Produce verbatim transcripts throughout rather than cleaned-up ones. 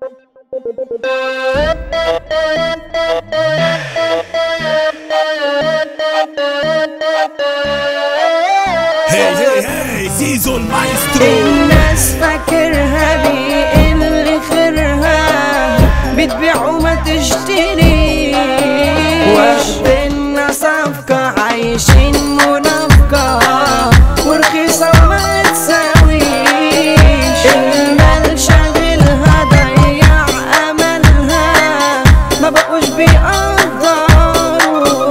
هي هي هي زيزو المايسترو. الناس فاكرها اللي خيرها بتبيع وما تشتري، واخدنا صفقة عايشين منافقة ورخيصة وما تساويش. المال شاغلها ضيع املها ما بقوش بيقدروا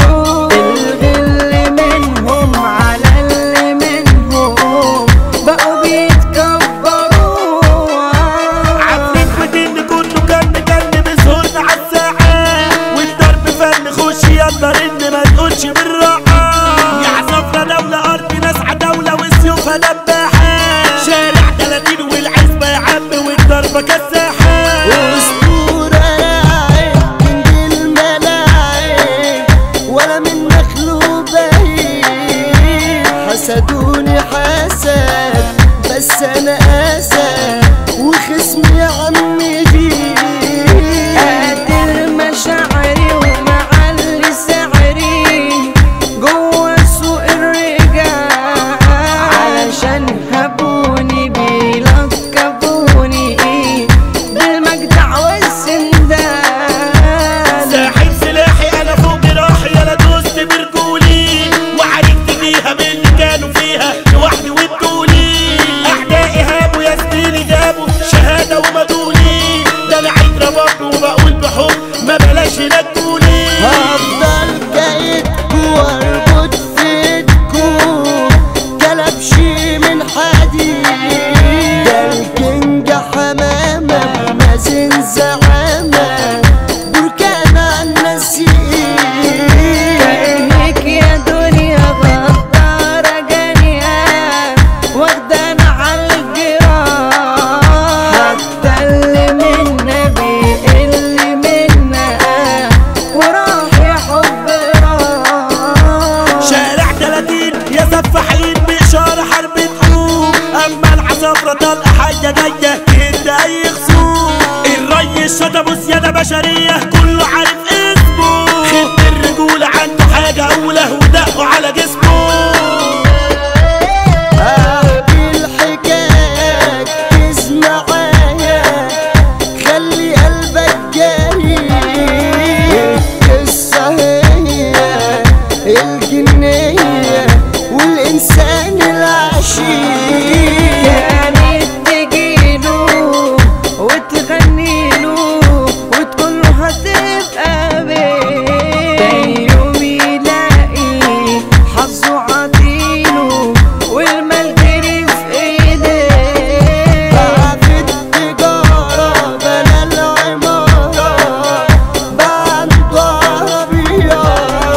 الغل منهم على اللي منهم بقوا بيتكبروا. عفريت ودين كله كان كان بسهولنا عالساعات، والضرب فن خش يلا رن ما تقولش بالراحة. يا عصافرة دولة أرض ناس عداولة وسيوفها دباحات، شارع تلاتين والعزبة يا عم والضربة كساحات. أسطورة لاعب من الملاعب ولا من مخلوق بعيد، حسدوني حسد بس أنا أسد وخصمي عم يجيب. قاتل مشاعري ومعلي سعري جوا سوق الرجال، علشان هبوني بيلقبوني بالمجدع والسندان. ساحب سلاحي أنا فوق جراحي أنا دوست برجولي، وعرفت فيها من اللي كانوا فيها لوحدي وبطولي. أعدائي هابوا يا زميلي جابوا شهادة ومدولي، ده أنا عيد رباط وبقول بحب ما بلاش ينكولي. هفضل جايدكو واربط في ايدكو كلبشي من حديد، ده الكينج حمامة بمازن زعامة بركان عالنسيم. كأنك يا دنيا غدارة جانية واخدانا عالجراح، حتى اللي منا بيقل منا وراح يا حب راح. شارع تلاتين يا سفاحين بإشارة حرب تقوم، أما العصافرة طلقة حية جاية تهد أي خصوم. الريس شطبوا سيادة بشرية كله عارف اسمه، خدت الرجولة عنده حاجة أولى ودقوا على جسمه. احكي الحكاية ركز معايا خلي قلبك جري، القصة هي الجنية والإنسان العشيق. كانت تجيله وتغنيله وتقوله هتبقى بيه، تاني يوم يلاقي حظه عطيله والمال جري في ايديه. بقى في التجارة بلا العمارة بقى عنده عربية،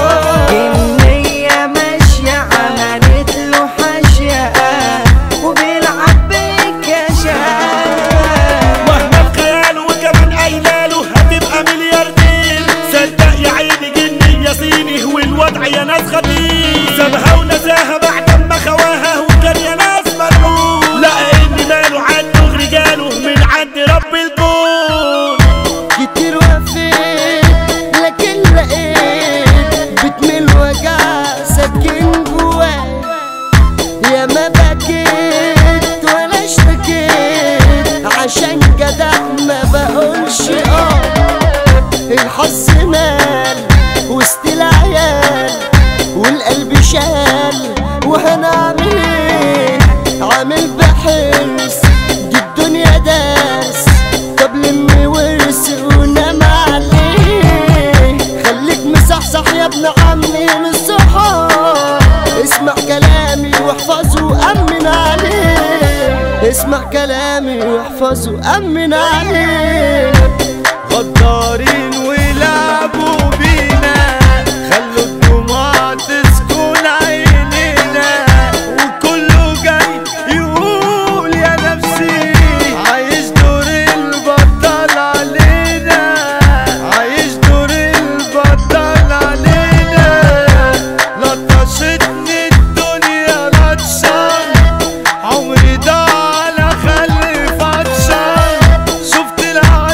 النية ماشية عملت له حاشية وبيلعب بالكشاف. مهما بخياله وكمان قايلاله هتبقى ملياردير، صدق يا عيني جني يا صيني والوضع يا ناس خطير. سابها ونساها بعد ما خواها وكان يا ناس مرعوب، لقى ان ماله عنده رجاله من عند رب الكون. كتير وفيت لكن لقيت بتميل وجع سكين جواي، يا ما بكيت ولا اشتكيت عشان جدع ما بقولش اه. الحظ مال وسط العيال والقلب شال وهنعمل ايه، عامل بحرص دي الدنيا داس. طب لم ورث ونام عليه، خليك مصحصح يا ابن عمي للصحاب. اسمع كلامي واحفظه وأمن عليه، اسمع كلامي واحفظه وأمن عليه. غدارين ولعبوا بينا خلوا الدموع تسكن عينينا، وكله جاي يقول يا نفسي عايش دور البطل علينا، عايش دور البطل علينا. لطشتني الدنيا لطشان عمري ده على خلف عطشان، شفت العين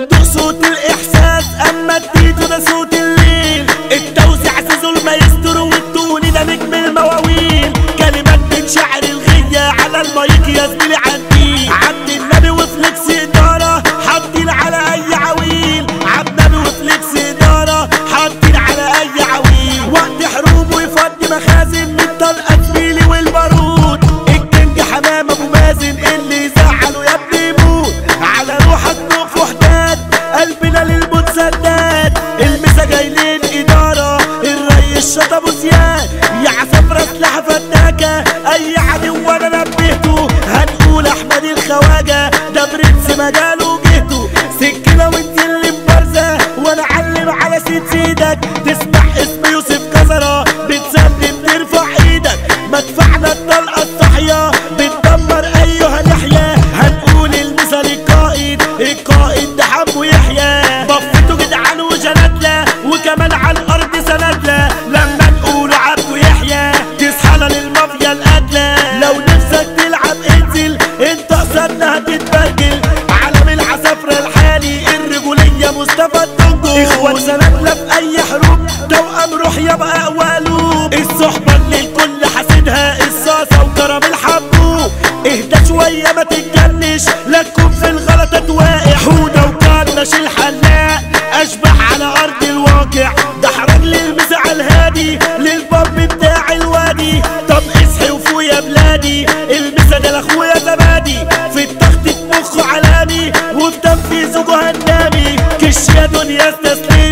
والضوء صوت الاحساس، اما التيتو ده صوت الليل. التوزيع زيزو المايسترو والتوني ده نجم المواويل. كلمات من شعر الغية على المايك يا زميلي عندي عبد النبي وفليكس اداره حاطين على اي عويل. عبد النبي وفليكس اداره حاطين على اي عويل. وقت حروب ويفضي مخازن من طلقه زميلي والبارود. الكينج حمام ابو مازن اللي يزعله يا ابني يموت. على روحك نقف وحدات قلبنا للموت سداد. المسا جايلين اداره الريس شط ابو زياد. يا عصفرة سلاح فتاكه اي عدو وانا نبهته. هنقول احمد الخواجه ده برنس مجاله جهته. سكينه وانت اللي مبارزه وانا علم على سيد سيدك. تسمع اسم يوسف كزره بتسلم ترفع ايدك. مدفعنا الطلقه الصاحيه بتدمر ايها نحيا. هنقول المثل القائد القائد ده حمو يحيى. بفته جدعان وجناتله وكمان على الارض سندله. لما نقول عبده يحيى تصحى للمافيا القاتله. لو نفسك تلعب انزل انت قصدنا هتتبرجل. عالم العسافرة الحالي الرجولية مصطفى الدنجو. اخوات سندله في اي حروب توأم روح يبقى اقوى قلوب. الصحبة اللي الكل حاسدها الصاصة وكرم الحبوب. اهدى شوية ما تتجنش لا تكون في الغلطة واقع. حودة وكرنش الحلاق اشبح على ارض الواقع. ده حرج للمسا على الهادي للباب بتاع الوادي. طب اصحي وفوق يا بلادي المسا ده لاخويا زبادي. في التخت مخه علامي وفي تنفيذه جهنمي. كش يا دنيا استسلم